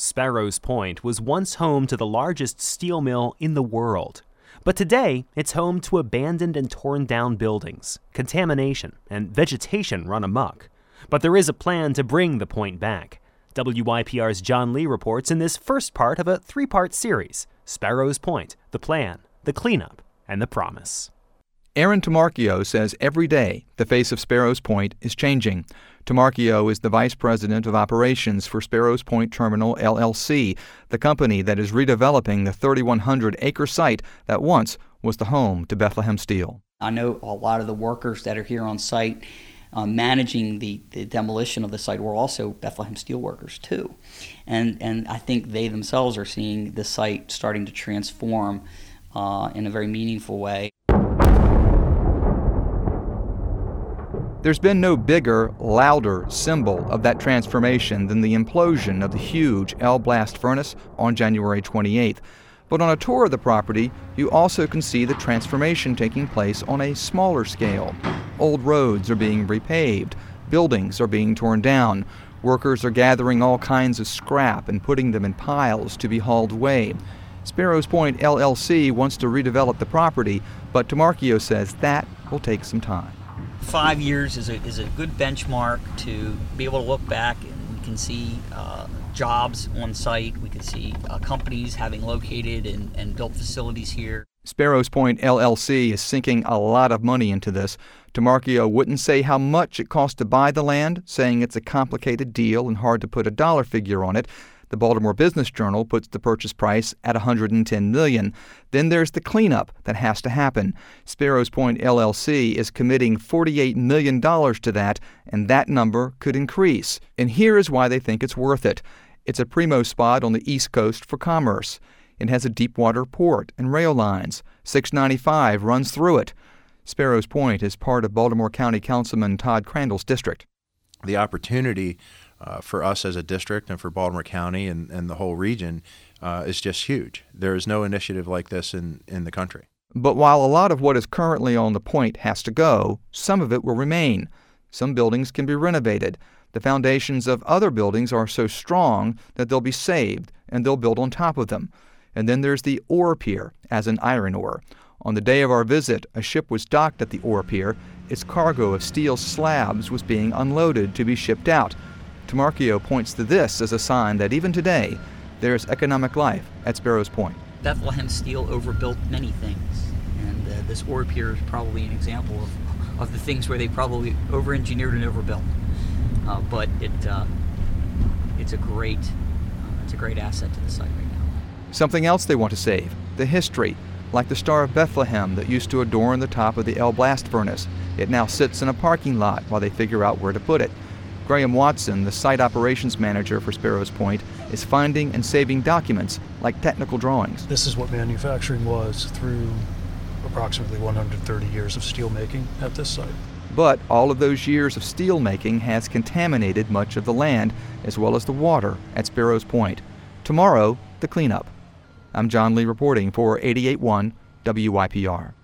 Sparrows Point was once home to the largest steel mill in the world. But today, it's home to abandoned and torn down buildings, contamination, and vegetation run amok. But there is a plan to bring the point back. WYPR's John Lee reports in this first part of a three-part series: Sparrows Point, the plan, the cleanup, and the promise. Aaron Tamarchio says every day the face of Sparrows Point is changing. Tamarchio is the vice president of operations for Sparrows Point Terminal, LLC, the company that is redeveloping the 3,100-acre site that once was the home to Bethlehem Steel. I know a lot of the workers that are here on site managing the demolition of the site were also Bethlehem Steel workers too. And I think they themselves are seeing the site starting to transform in a very meaningful way. There's been no bigger, louder symbol of that transformation than the implosion of the huge L blast furnace on January 28th. But on a tour of the property, you also can see the transformation taking place on a smaller scale. Old roads are being repaved, buildings are being torn down, workers are gathering all kinds of scrap and putting them in piles to be hauled away. Sparrows Point LLC wants to redevelop the property, but Tamarchio says that will take some time. 5 years is a good benchmark to be able to look back, and we can see jobs on site. We can see companies having located and built facilities here. Sparrows Point LLC is sinking a lot of money into this. Tamarchio wouldn't say how much it cost to buy the land, saying it's a complicated deal and hard to put a dollar figure on it. The Baltimore Business Journal puts the purchase price at $110 million. Then there's the cleanup that has to happen. Sparrows Point LLC is committing $48 million to that, and that number could increase. And here is why they think it's worth it. It's a primo spot on the East Coast for commerce. It has a deep-water port and rail lines. 695 runs through it. Sparrows Point is part of Baltimore County Councilman Todd Crandall's district. The opportunity for us as a district and for Baltimore County and the whole region is just huge. There is no initiative like this in the country. But while a lot of what is currently on the point has to go, some of it will remain. Some buildings can be renovated. The foundations of other buildings are so strong that they'll be saved, and they'll build on top of them. And then there's the ore pier, as in iron ore. On the day of our visit, a ship was docked at the ore pier. Its cargo of steel slabs was being unloaded to be shipped out. Tamarchio points to this as a sign that even today, there's economic life at Sparrows Point. Bethlehem Steel overbuilt many things, and this ore pier is probably an example of the things where they probably over-engineered and overbuilt. But it's a great asset to the site right now. Something else they want to save, the history. Like the Star of Bethlehem that used to adorn the top of the L blast furnace. It now sits in a parking lot while they figure out where to put it. Graham Watson, the site operations manager for Sparrows Point, is finding and saving documents like technical drawings. This is what manufacturing was through approximately 130 years of steel making at this site. But all of those years of steel making has contaminated much of the land as well as the water at Sparrows Point. Tomorrow, the cleanup. I'm John Lee reporting for 88.1 WYPR.